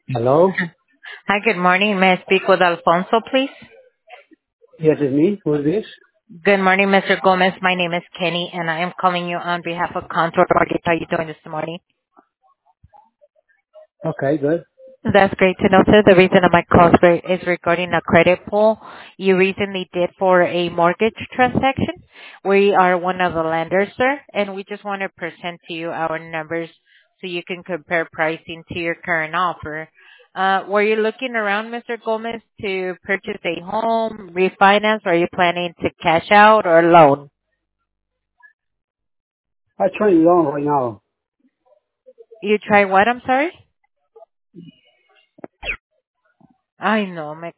Hello? Hi, good morning. May I speak with Alfonso, please? Yes, it's me. Who is this? Good morning, Mr. Gomez. My name is Kenny, and I am calling you on behalf of Contour Mortgage. How are you doing this morning? Okay, good. That's great to know, sir. The reason of my call is regarding a credit pull you recently did for a mortgage transaction. We are one of the lenders, sir, and we just want to present to you our numbers so you can compare pricing to your current offer. Were you looking around, Mr. Gomez, to purchase a home, refinance, or are you planning to cash out or loan? I turn you on right now. You try what? I'm sorry? I know,